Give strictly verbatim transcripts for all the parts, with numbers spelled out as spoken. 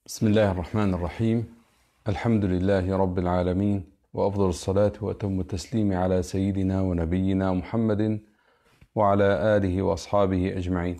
بسم الله الرحمن الرحيم. الحمد لله رب العالمين، وأفضل الصلاة وأتم التسليم على سيدنا ونبينا محمد وعلى آله وأصحابه أجمعين.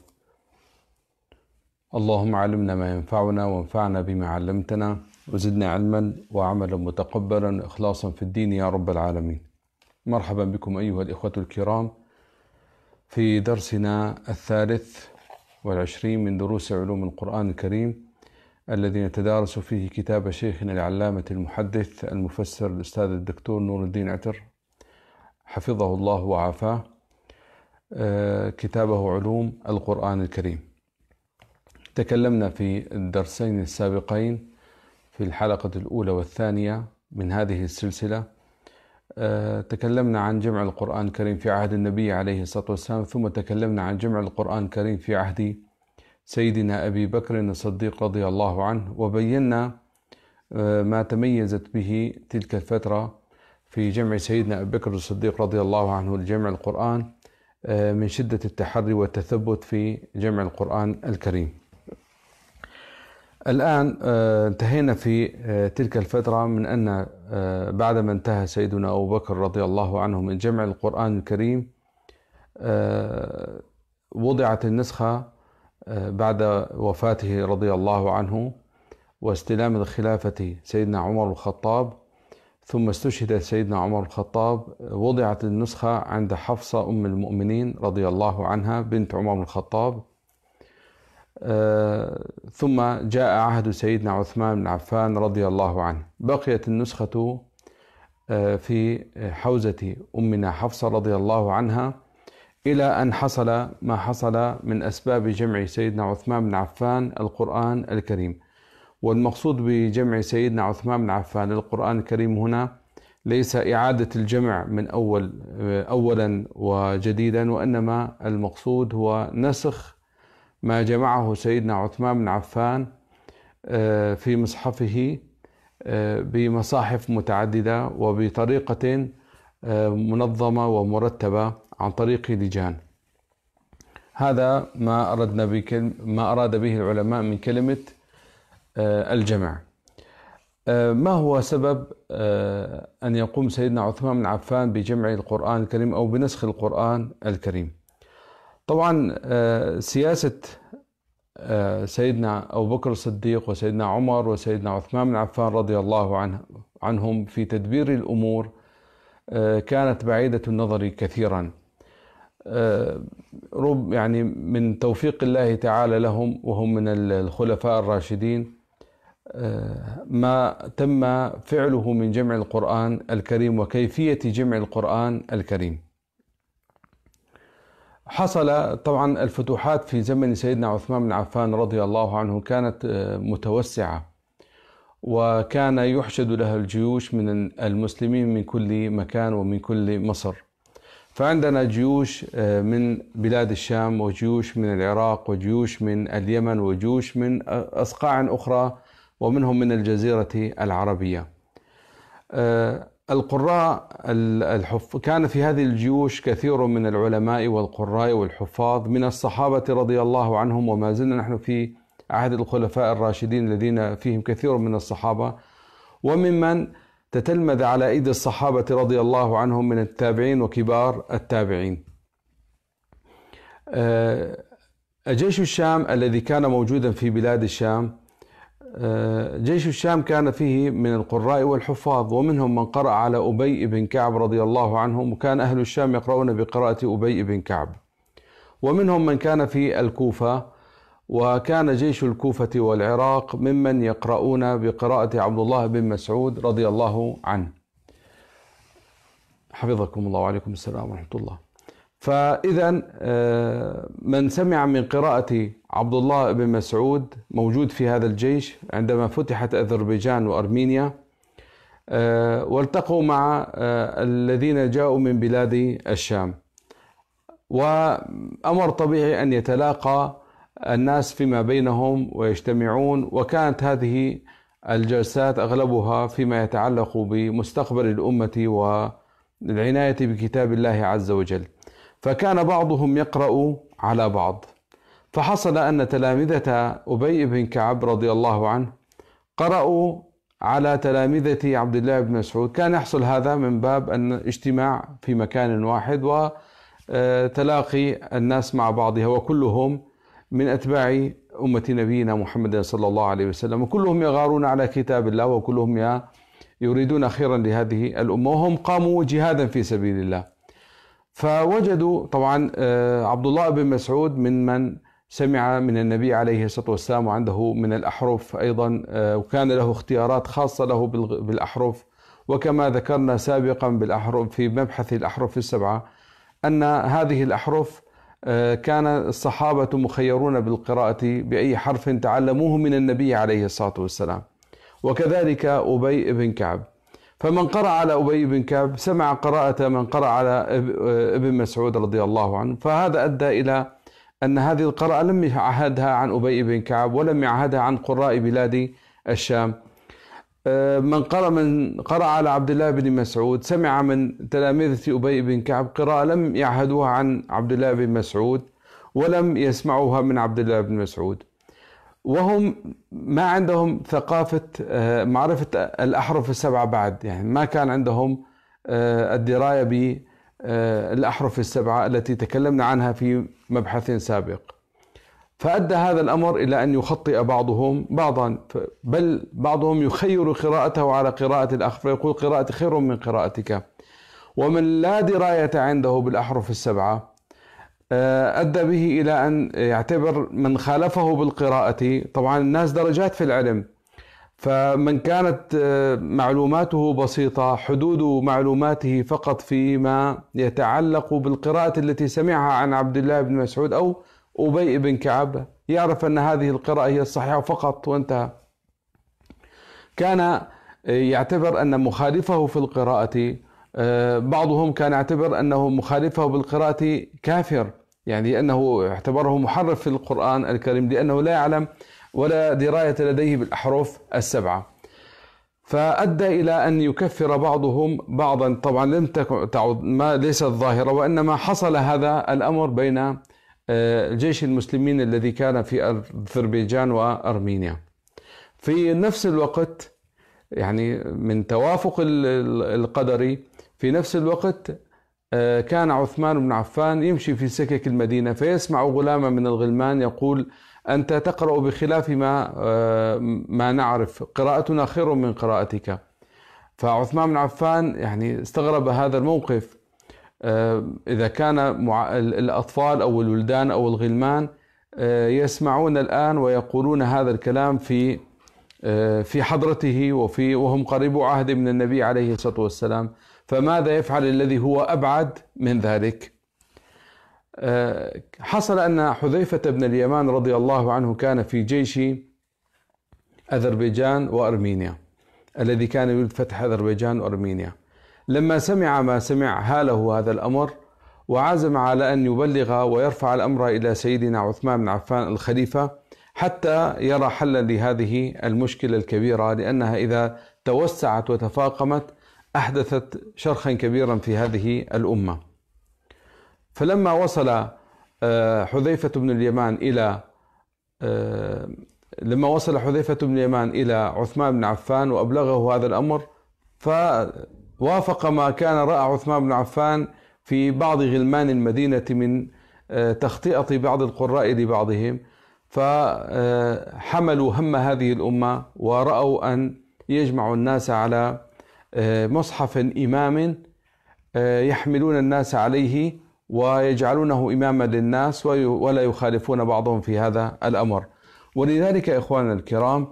اللهم علمنا ما ينفعنا وانفعنا بما علمتنا، وزدنا علما وعملا متقبلا وإخلاصا في الدين يا رب العالمين. مرحبا بكم أيها الإخوة الكرام في درسنا الثالث والعشرين من دروس علوم القرآن الكريم، الذي نتدارس فيه كتاب شيخنا العلامة المحدث المفسر الأستاذ الدكتور نور الدين عتر حفظه الله وعافاه، كتابه علوم القرآن الكريم. تكلمنا في الدرسين السابقين في الحلقة الأولى والثانية من هذه السلسلة، تكلمنا عن جمع القرآن الكريم في عهد النبي عليه الصلاة والسلام، ثم تكلمنا عن جمع القرآن الكريم في عهد سيدنا أبي بكر الصديق رضي الله عنه، وبينا ما تميزت به تلك الفترة في جمع سيدنا أبي بكر الصديق رضي الله عنه لجمع القرآن من شدة التحري والتثبت في جمع القرآن الكريم. الآن انتهينا في تلك الفترة من أن بعدما انتهى سيدنا أبو بكر رضي الله عنه من جمع القرآن الكريم، وضعت النسخة بعد وفاته رضي الله عنه واستلام الخلافة سيدنا عمر الخطاب، ثم استشهد سيدنا عمر الخطاب. وضعت النسخة عند حفصة أم المؤمنين رضي الله عنها بنت عمر الخطاب، ثم جاء عهد سيدنا عثمان بن عفان رضي الله عنه. بقيت النسخة في حوزة أمنا حفصة رضي الله عنها إلى أن حصل ما حصل من أسباب جمع سيدنا عثمان بن عفان القرآن الكريم. والمقصود بجمع سيدنا عثمان بن عفان القرآن الكريم هنا ليس إعادة الجمع من أول أولا وجديدا، وإنما المقصود هو نسخ ما جمعه سيدنا عثمان بن عفان في مصحفه بمصاحف متعددة وبطريقة منظمة ومرتبة عن طريق لجان. هذا ما أردنا بكلمة ما أراد به العلماء من كلمة الجمع. ما هو سبب أن يقوم سيدنا عثمان بن عفان بجمع القرآن الكريم أو بنسخ القرآن الكريم؟ طبعا سياسة سيدنا أبو بكر الصديق وسيدنا عمر وسيدنا عثمان بن عفان رضي الله عنه عنهم في تدبير الأمور كانت بعيدة النظر كثيرا، رب يعني من توفيق الله تعالى لهم وهم من الخلفاء الراشدين ما تم فعله من جمع القرآن الكريم وكيفية جمع القرآن الكريم. حصل طبعا الفتوحات في زمن سيدنا عثمان بن عفان رضي الله عنه كانت متوسعة، وكان يحشد لها الجيوش من المسلمين من كل مكان ومن كل مصر. فعندنا جيوش من بلاد الشام، وجيوش من العراق، وجيوش من اليمن، وجيوش من أصقاع أخرى، ومنهم من الجزيرة العربية. القراء الحف كان في هذه الجيوش كثير من العلماء والقراء والحفاظ من الصحابة رضي الله عنهم، وما زلنا نحن في عهد الخلفاء الراشدين الذين فيهم كثير من الصحابة، وممن تتلمذ على أيدي الصحابة رضي الله عنهم من التابعين وكبار التابعين. جيش الشام الذي كان موجودا في بلاد الشام، جيش الشام كان فيه من القراء والحفاظ، ومنهم من قرأ على أبي بن كعب رضي الله عنهم، وكان أهل الشام يقرؤون بقراءة أبي بن كعب. ومنهم من كان في الكوفة، وكان جيش الكوفة والعراق ممن يقرؤون بقراءة عبد الله بن مسعود رضي الله عنه. حفظكم الله وعليكم السلام ورحمة الله. فإذا من سمع من قراءة عبد الله بن مسعود موجود في هذا الجيش عندما فتحت أذربيجان وأرمينيا، والتقوا مع الذين جاءوا من بلاد الشام، وأمر طبيعي أن يتلاقى الناس فيما بينهم ويجتمعون. وكانت هذه الجلسات أغلبها فيما يتعلق بمستقبل الأمة والعناية بكتاب الله عز وجل. فكان بعضهم يقرأ على بعض، فحصل أن تلامذة أبي بن كعب رضي الله عنه قرأوا على تلامذة عبد الله بن مسعود. كان يحصل هذا من باب أن اجتماع في مكان واحد وتلاقي الناس مع بعضها، وكلهم من أتباع أمة نبينا محمد صلى الله عليه وسلم، وكلهم يغارون على كتاب الله، وكلهم يريدون خيرا لهذه الأمة، وهم قاموا جهادا في سبيل الله. فوجدوا طبعا عبد الله بن مسعود من من سمع من النبي عليه الصلاة والسلام، وعنده من الأحرف أيضا، وكان له اختيارات خاصة له بالأحرف. وكما ذكرنا سابقا بالأحرف في مبحث الأحرف السبعة أن هذه الأحرف كان الصحابة مخيرون بالقراءة بأي حرف تعلموه من النبي عليه الصلاة والسلام، وكذلك أبي بن كعب. فمن قرأ على أبي بن كعب سمع قراءة من قرأ على ابن مسعود رضي الله عنه، فهذا أدى إلى أن هذه القراءة لم يعهدها عن أبي بن كعب ولم يعهدها عن قراء بلاد الشام. من قرأ من قرأ على عبد الله بن مسعود سمع من تلامذة أبي بن كعب قراءة لم يعهدوها عن عبد الله بن مسعود ولم يسمعوها من عبد الله بن مسعود، وهم ما عندهم ثقافة معرفة الأحرف السبعة بعد، يعني ما كان عندهم الدراية بالأحرف السبعة التي تكلمنا عنها في مبحث سابق. فأدى هذا الأمر إلى أن يخطئ بعضهم بعضا، بل بعضهم يخير قراءته على قراءة الآخر فيقول قراءتي خير من قراءتك. ومن لا دراية عنده بالأحرف السبعة أدى به إلى أن يعتبر من خالفه بالقراءة، طبعا الناس درجات في العلم، فمن كانت معلوماته بسيطة حدود معلوماته فقط فيما يتعلق بالقراءة التي سمعها عن عبد الله بن مسعود أو أبي بن كعب يعرف أن هذه القراءة هي الصحيحة فقط وانتهى. كان يعتبر أن مخالفه في القراءة، بعضهم كان يعتبر أنه مخالفه بالقراءة كافر، يعني لأنه اعتبره محرف في القرآن الكريم لأنه لا يعلم ولا دراية لديه بالأحرف السبعة. فأدى إلى أن يكفر بعضهم بعضا. طبعا لم تعد ما ليست ظاهرة، وإنما حصل هذا الأمر بين الجيش المسلمين الذي كان في أذربيجان وأرمينيا. في نفس الوقت، يعني من توافق القدري، في نفس الوقت كان عثمان بن عفان يمشي في سكك المدينة فيسمع غلاما من الغلمان يقول: أنت تقرأ بخلاف ما ما نعرف، قراءتنا خير من قراءتك. فعثمان بن عفان يعني استغرب هذا الموقف. إذا كان الأطفال أو الولدان أو الغلمان يسمعون الآن ويقولون هذا الكلام في في حضرته وفي وهم قريبو عهد من النبي عليه الصلاة والسلام، فماذا يفعل الذي هو أبعد من ذلك؟ حصل أن حذيفة بن اليمان رضي الله عنه كان في جيش أذربيجان وأرمينيا الذي كان يريد فتح أذربيجان وأرمينيا. لما سمع ما سمع هاله هذا الأمر وعزم على أن يبلغ ويرفع الأمر إلى سيدنا عثمان بن عفان الخليفة حتى يرى حلا لهذه المشكلة الكبيرة، لأنها إذا توسعت وتفاقمت أحدثت شرخا كبيرا في هذه الأمة. فلما وصل حذيفة بن اليمان إلى لما وصل حذيفة بن اليمان إلى عثمان بن عفان وأبلغه هذا الأمر، فوافق ما كان رأى عثمان بن عفان في بعض غلمان المدينة من تخطئة بعض القراء لبعضهم، فحملوا هم هذه الأمة ورأوا أن يجمعوا الناس على مصحف إمام يحملون الناس عليه ويجعلونه إماما للناس ولا يخالفون بعضهم في هذا الأمر. ولذلك إخواننا الكرام،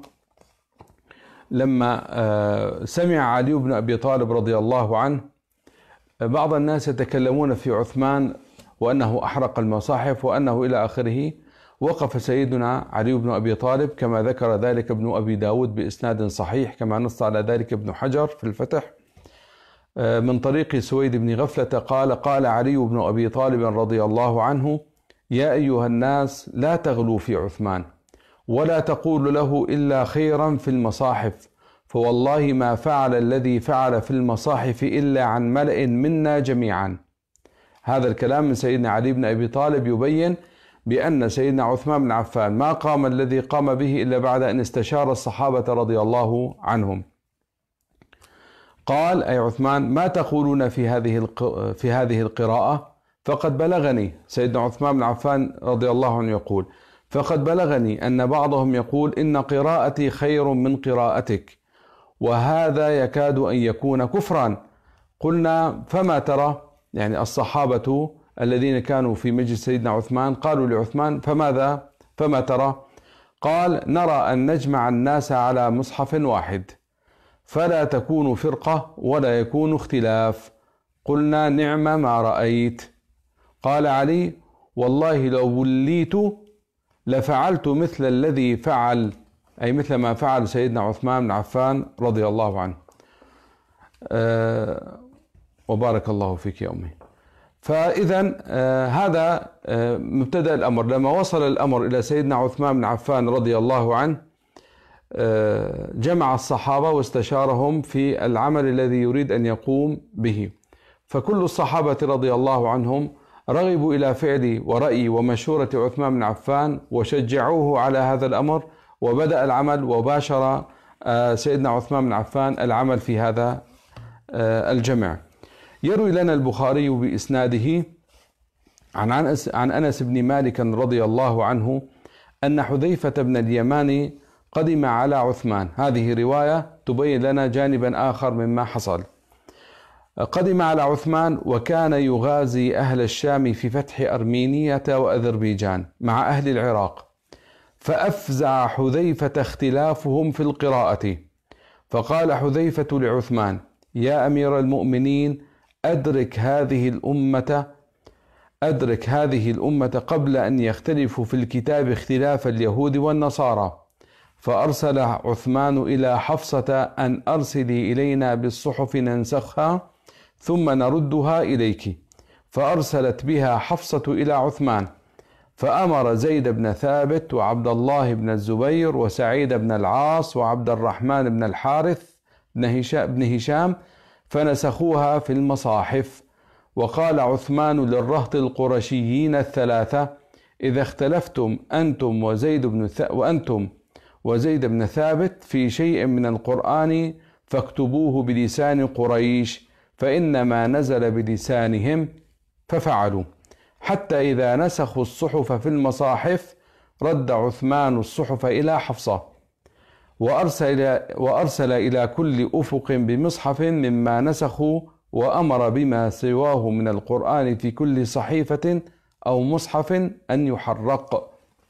لما سمع علي بن أبي طالب رضي الله عنه بعض الناس يتكلمون في عثمان وأنه أحرق المصاحف وأنه إلى آخره، وقف سيدنا علي بن أبي طالب كما ذكر ذلك ابن أبي داود بإسناد صحيح، كما نص على ذلك ابن حجر في الفتح من طريق سويد بن غفلة قال: قال علي بن أبي طالب رضي الله عنه: يا أيها الناس لا تغلوا في عثمان ولا تقول له إلا خيرا في المصاحف، فوالله ما فعل الذي فعل في المصاحف إلا عن ملئ منا جميعا. هذا الكلام من سيدنا علي بن أبي طالب يبين بأن سيدنا عثمان بن عفان ما قام الذي قام به إلا بعد أن استشار الصحابة رضي الله عنهم. قال أي عثمان: ما تقولون في هذه في هذه القراءة؟ فقد بلغني، سيدنا عثمان بن عفان رضي الله عنه يقول: فقد بلغني أن بعضهم يقول إن قراءتي خير من قراءتك، وهذا يكاد أن يكون كفرا. قلنا: فما ترى؟ يعني الصحابة الذين كانوا في مجلس سيدنا عثمان قالوا لعثمان: فماذا؟ فما ترى؟ قال: نرى أن نجمع الناس على مصحف واحد فلا تكون فرقة ولا يكون اختلاف. قلنا: نعم ما رأيت. قال علي: والله لو وليت لفعلت مثل الذي فعل، أي مثل ما فعل سيدنا عثمان بن عفان رضي الله عنه. أه وبارك الله فيك يا أمي. فإذا أه هذا أه مبتدأ الأمر. لما وصل الأمر إلى سيدنا عثمان بن عفان رضي الله عنه أه جمع الصحابة واستشارهم في العمل الذي يريد أن يقوم به. فكل الصحابة رضي الله عنهم رغبوا إلى فعل ورأي ومشورة عثمان بن عفان وشجعوه على هذا الأمر، وبدأ العمل وباشر سيدنا عثمان بن عفان العمل في هذا الجمع. يروي لنا البخاري بإسناده عن عن أنس بن مالك رضي الله عنه أن حذيفة بن اليمان قدم على عثمان. هذه رواية تبين لنا جانبا آخر مما حصل. قدم على عثمان وكان يغازي أهل الشام في فتح أرمينية وأذربيجان مع أهل العراق، فأفزع حذيفة اختلافهم في القراءة، فقال حذيفة لعثمان: يا أمير المؤمنين، أدرك هذه الأمة أدرك هذه الأمة قبل أن يختلفوا في الكتاب اختلاف اليهود والنصارى. فأرسل عثمان إلى حفصة أن أرسلي إلينا بالصحف ننسخها ثم نردها إليك. فأرسلت بها حفصة إلى عثمان، فأمر زيد بن ثابت وعبد الله بن الزبير وسعيد بن العاص وعبد الرحمن بن الحارث بن هشام فنسخوها في المصاحف. وقال عثمان للرهط القرشيين الثلاثة: إذا اختلفتم أنتم وزيد بن ث... وأنتم وزيد بن ثابت في شيء من القرآن فاكتبوه بلسان قريش، فإنما نزل بلسانهم. ففعلوا، حتى إذا نسخوا الصحف في المصاحف رد عثمان الصحف إلى حفصة، وأرسل, وأرسل إلى كل أفق بمصحف مما نسخوا، وأمر بما سواه من القرآن في كل صحيفة أو مصحف أن يحرق.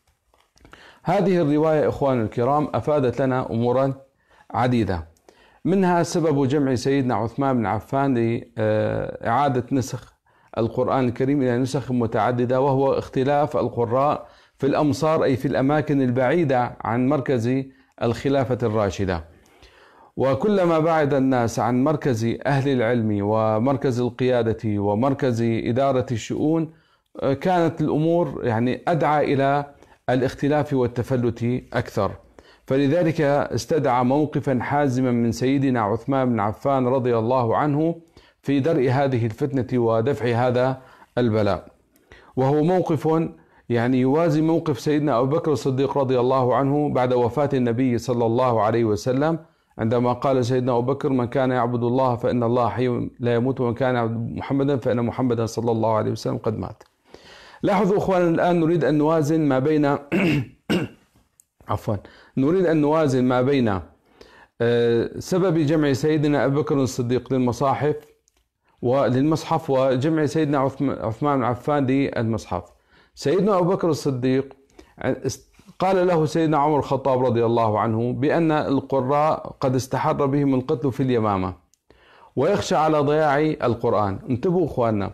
هذه الرواية إخوان الكرام أفادت لنا أمورا عديدة، منها سبب جمع سيدنا عثمان بن عفان لإعادة نسخ القرآن الكريم إلى نسخ متعددة، وهو اختلاف القراء في الأمصار، أي في الأماكن البعيدة عن مركز الخلافة الراشدة. وكلما بعد الناس عن مركز أهل العلم ومركز القيادة ومركز إدارة الشؤون كانت الأمور يعني أدعى إلى الاختلاف والتفلت أكثر. فلذلك استدعى موقفا حازما من سيدنا عثمان بن عفان رضي الله عنه في درء هذه الفتنة ودفع هذا البلاء، وهو موقف يعني يوازي موقف سيدنا أبو بكر الصديق رضي الله عنه بعد وفاة النبي صلى الله عليه وسلم، عندما قال سيدنا أبو بكر: من كان يعبد الله فإن الله حي لا يموت، ومن كان يعبد محمدا فإن محمدا صلى الله عليه وسلم قد مات. لاحظوا أخوانا، الآن نريد أن نوازن ما بين عفوا نريد أن نوازن ما بين سبب جمع سيدنا أبو بكر الصديق للمصاحف وللمصحف وجمع سيدنا عثمان بن عفان للمصحف. سيدنا أبو بكر الصديق قال له سيدنا عمر الخطاب رضي الله عنه بأن القراء قد استحر بهم القتل في اليمامة ويخشى على ضياع القرآن. انتبهوا أخواننا،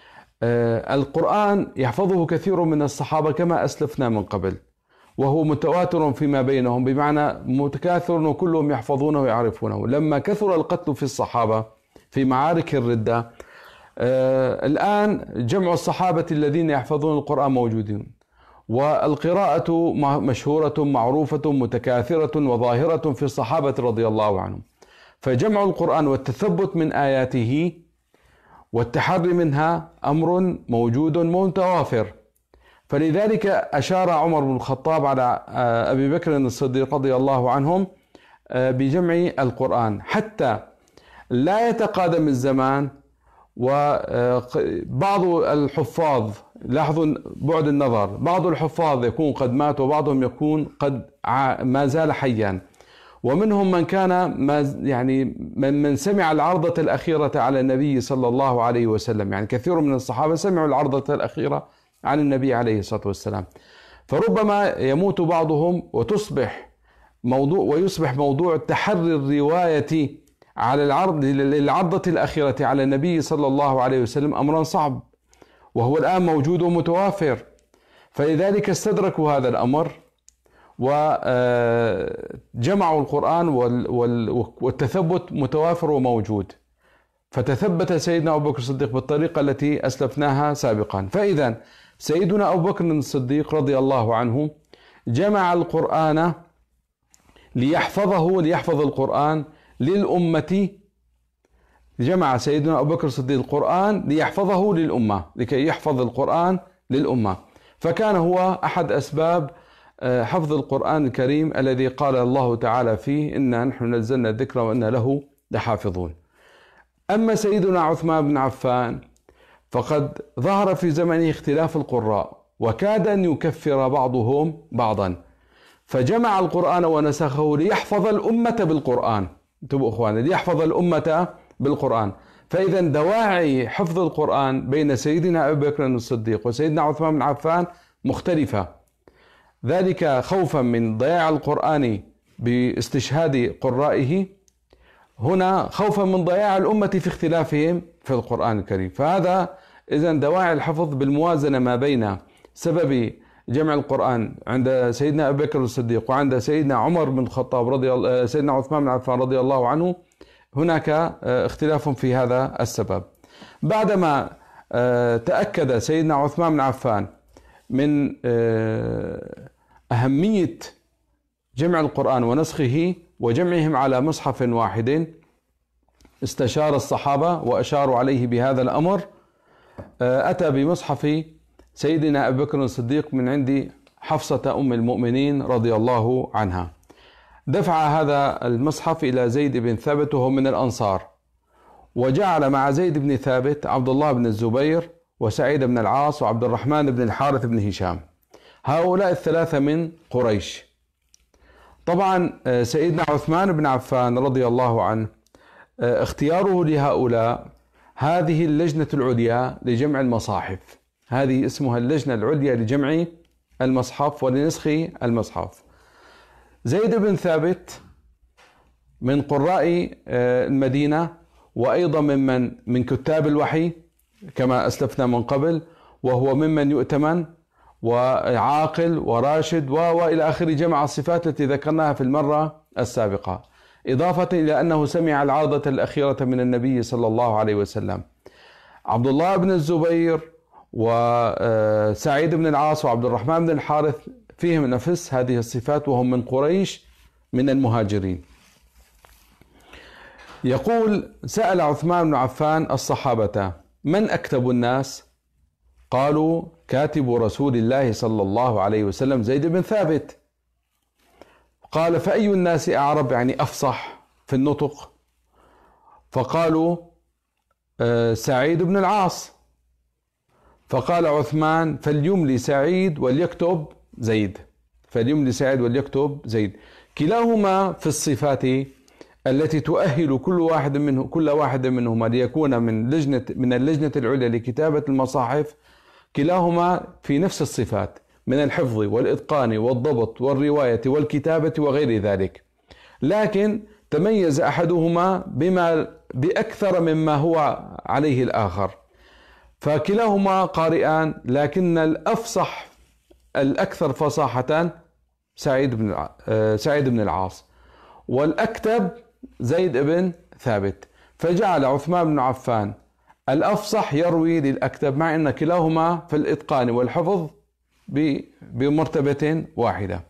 القرآن يحفظه كثير من الصحابة كما أسلفنا من قبل، وهو متواتر فيما بينهم، بمعنى متكاثر وكلهم يحفظونه ويعرفونه. لما كثر القتل في الصحابة في معارك الردة، آه الآن جمع الصحابة الذين يحفظون القرآن موجودين، والقراءة مشهورة معروفة متكاثرة وظاهرة في الصحابة رضي الله عنهم. فجمع القرآن والتثبت من آياته والتحري منها أمر موجود متوافر. فلذلك أشار عمر بن الخطاب على أبي بكر الصديق رضي الله عنهم بجمع القرآن حتى لا يتقادم الزمان وبعض الحفاظ، لاحظوا بعد النظر، بعض الحفاظ يكون قد مات وبعضهم يكون قد ما زال حيا، ومنهم من كان ما يعني من, من سمع العرضة الأخيرة على النبي صلى الله عليه وسلم، يعني كثير من الصحابة سمعوا العرضة الأخيرة عن النبي عليه الصلاة والسلام، فربما يموت بعضهم وتصبح موضوع ويصبح موضوع تحري الرواية على العرض للعرضة الأخيرة على النبي صلى الله عليه وسلم أمرا صعب، وهو الآن موجود ومتوافر. فلذلك استدركوا هذا الأمر وجمعوا القرآن والتثبت متوافر وموجود، فتثبت سيدنا أبو بكر الصديق بالطريقة التي أسلفناها سابقا. فإذا سيدنا أبو بكر الصديق رضي الله عنه جمع القرآن ليحفظه ليحفظ القرآن للأمة، جمع سيدنا أبو بكر الصديق القرآن ليحفظه للأمة، لكي يحفظ القرآن للأمة، فكان هو أحد أسباب حفظ القرآن الكريم الذي قال الله تعالى فيه: إنا نحن نزلنا الذكر وإنا له لحافظون. أما سيدنا عثمان بن عفان فقد ظهر في زمنه اختلاف القراء وكاد أن يكفر بعضهم بعضا، فجمع القرآن ونسخه ليحفظ الأمة بالقرآن. انتبهوا أخواني، ليحفظ الأمة بالقرآن. فإذا دواعي حفظ القرآن بين سيدنا أبي بكر الصديق وسيدنا عثمان بن عفان مختلفة، ذلك خوفا من ضياع القرآن باستشهاد قرائه، هنا خوفا من ضياع الأمة في اختلافهم في القرآن الكريم. فهذا إذن دواعي الحفظ بالموازنة ما بين سبب جمع القرآن عند سيدنا أبي بكر الصديق وعند سيدنا عمر بن الخطاب رضي الله سيدنا عثمان بن عفان رضي الله عنه، هناك اختلاف في هذا السبب. بعدما تأكد سيدنا عثمان بن عفان من أهمية جمع القرآن ونسخه وجمعهم على مصحف واحد، استشار الصحابة وأشاروا عليه بهذا الأمر، أتى بمصحف سيدنا أبي بكر الصديق من عند حفصة أم المؤمنين رضي الله عنها. دفع هذا المصحف إلى زيد بن ثابت وهو من الأنصار، وجعل مع زيد بن ثابت عبد الله بن الزبير وسعيد بن العاص وعبد الرحمن بن الحارث بن هشام، هؤلاء الثلاثة من قريش. طبعا سيدنا عثمان بن عفان رضي الله عنه اختياره لهؤلاء هذه اللجنة العليا لجمع المصاحف، هذه اسمها اللجنة العليا لجمع المصحف ولنسخ المصحف. زيد بن ثابت من قراء المدينة وأيضا ممن من كتاب الوحي كما أسلفنا من قبل، وهو ممن يؤتمن وعاقل وراشد وإلى آخر جمع الصفات التي ذكرناها في المرة السابقة، إضافة إلى أنه سمع العرضة الأخيرة من النبي صلى الله عليه وسلم. عبد الله بن الزبير وسعيد بن العاص وعبد الرحمن بن الحارث فيهم نفس هذه الصفات وهم من قريش من المهاجرين. يقول: سأل عثمان بن عفان الصحابة: من أكتب الناس؟ قالوا: كاتب رسول الله صلى الله عليه وسلم زيد بن ثابت. قال: فأي الناس أعرب، يعني أفصح في النطق؟ فقالوا: سعيد بن العاص. فقال عثمان: فليملي سعيد وليكتب زيد، فليملي سعيد وليكتب زيد. كلاهما في الصفات التي تؤهل كل واحد منه كل واحد منهما ليكون من لجنة من اللجنة العليا لكتابة المصاحف، كلاهما في نفس الصفات من الحفظ والإتقان والضبط والرواية والكتابة وغير ذلك، لكن تميز أحدهما بما بأكثر مما هو عليه الآخر، فكلاهما قارئان، لكن الأفصح الأكثر فصاحة سعيد بن سعيد بن العاص، والأكتب زيد بن ثابت. فجعل عثمان بن عفان الأفصح يروي للأكتب، مع أن كلاهما في الإتقان والحفظ بمرتبة واحدة.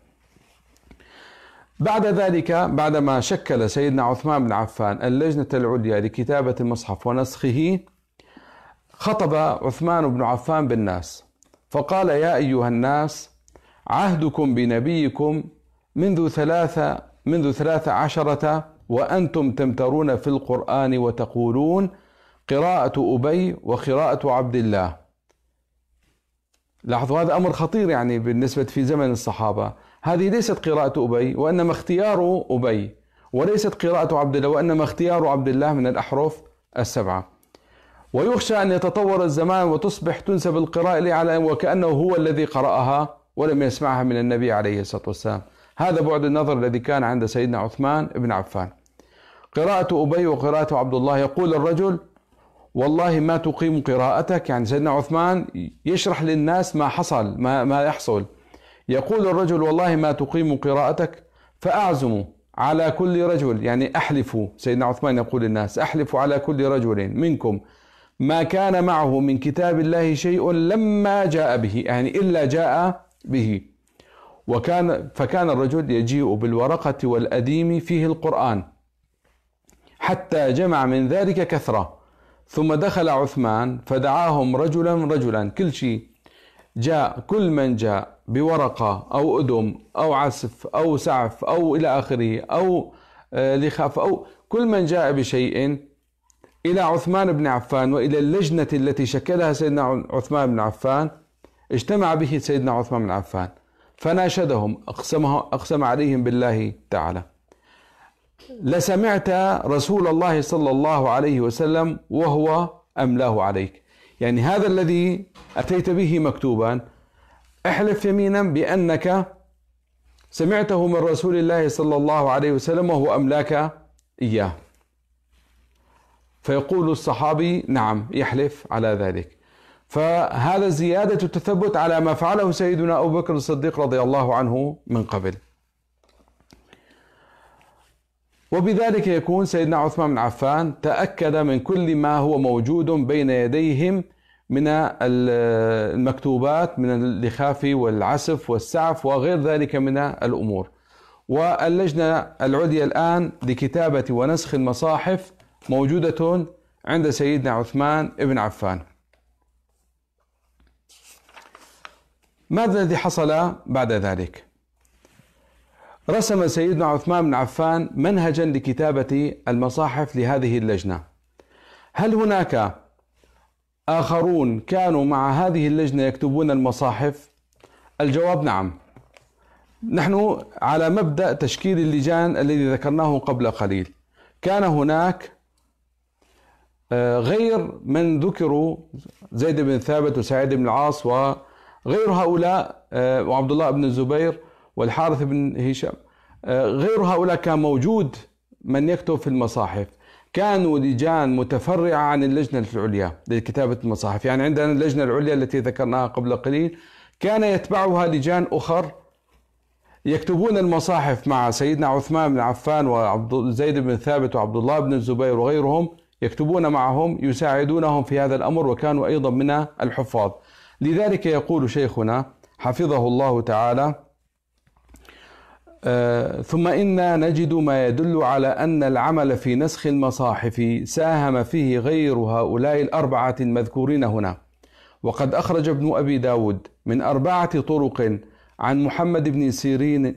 بعد ذلك، بعدما شكل سيدنا عثمان بن عفان اللجنة العليا لكتابة المصحف ونسخه، خطب عثمان بن عفان بالناس فقال: يا أيها الناس، عهدكم بنبيكم منذ ثلاثة منذ ثلاث عشرة وأنتم تمترون في القرآن وتقولون قراءة أبي وقراءة عبد الله. لاحظوا، هذا أمر خطير يعني بالنسبة في زمن الصحابة. هذه ليست قراءة أبي وإنما اختيار أبي، وليست قراءة عبد الله وإنما اختيار عبد الله من الأحرف السبعة. ويخشى أن يتطور الزمان وتصبح تنسب القراءة إليه على وكأنه هو الذي قرأها ولم يسمعها من النبي عليه الصلاة والسلام. هذا بعد النظر الذي كان عند سيدنا عثمان بن عفان. قراءة أبي وقراءة عبد الله، يقول الرجل: والله ما تقيم قراءتك. يعني سيدنا عثمان يشرح للناس ما حصل ما, ما يحصل. يقول الرجل: والله ما تقيم قراءتك، فأعزم على كل رجل، يعني أحلف، سيدنا عثمان يقول للناس: أحلف على كل رجل منكم ما كان معه من كتاب الله شيء لما جاء به، يعني إلا جاء به. وكان فكان الرجل يجيء بالورقة والأديم فيه القرآن حتى جمع من ذلك كثرة. ثم دخل عثمان فدعاهم رجلا رجلا، كل شيء جاء، كل من جاء بورقة أو أدم أو عسف أو سعف أو إلى آخره أو لخاف أو كل من جاء بشيء إلى عثمان بن عفان وإلى اللجنة التي شكلها سيدنا عثمان بن عفان، اجتمع به سيدنا عثمان بن عفان فناشدهم، أقسم عليهم بالله تعالى: لسمعت رسول الله صلى الله عليه وسلم وهو أملاه عليك. يعني هذا الذي أتيت به مكتوبا، احلف يمينا بأنك سمعته من رسول الله صلى الله عليه وسلم وهو أملاك إياه. فيقول الصحابي: نعم، يحلف على ذلك. فهذا زيادة التثبت على ما فعله سيدنا أبو بكر الصديق رضي الله عنه من قبل. وبذلك يكون سيدنا عثمان بن عفان تأكد من كل ما هو موجود بين يديهم من المكتوبات من اللخاف والعسف والسعف وغير ذلك من الأمور. واللجنة العليا الآن لكتابة ونسخ المصاحف موجودة عند سيدنا عثمان بن عفان. ماذا الذي حصل بعد ذلك؟ رسم سيدنا عثمان بن عفان منهجا لكتابة المصاحف لهذه اللجنة. هل هناك آخرون كانوا مع هذه اللجنة يكتبون المصاحف؟ الجواب نعم. نحن على مبدأ تشكيل اللجان الذي ذكرناه قبل قليل. كان هناك غير من ذكروا، زيد بن ثابت وسعيد بن العاص وغير هؤلاء، وعبد الله بن الزبير والحارث بن هشام، غير هؤلاء كان موجود من يكتب في المصاحف. كانوا لجان متفرعة عن اللجنة العليا لكتابة المصاحف. يعني عندنا اللجنة العليا التي ذكرناها قبل قليل كان يتبعها لجان أخر يكتبون المصاحف مع سيدنا عثمان بن عفان وزيد بن ثابت وعبد الله بن الزبير وغيرهم، يكتبون معهم يساعدونهم في هذا الأمر، وكانوا أيضا من الحفاظ. لذلك يقول شيخنا حفظه الله تعالى: آه ثم إنا نجد ما يدل على أن العمل في نسخ المصاحف ساهم فيه غير هؤلاء الأربعة المذكورين هنا. وقد أخرج ابن أبي داود من أربعة طرق عن محمد بن سيرين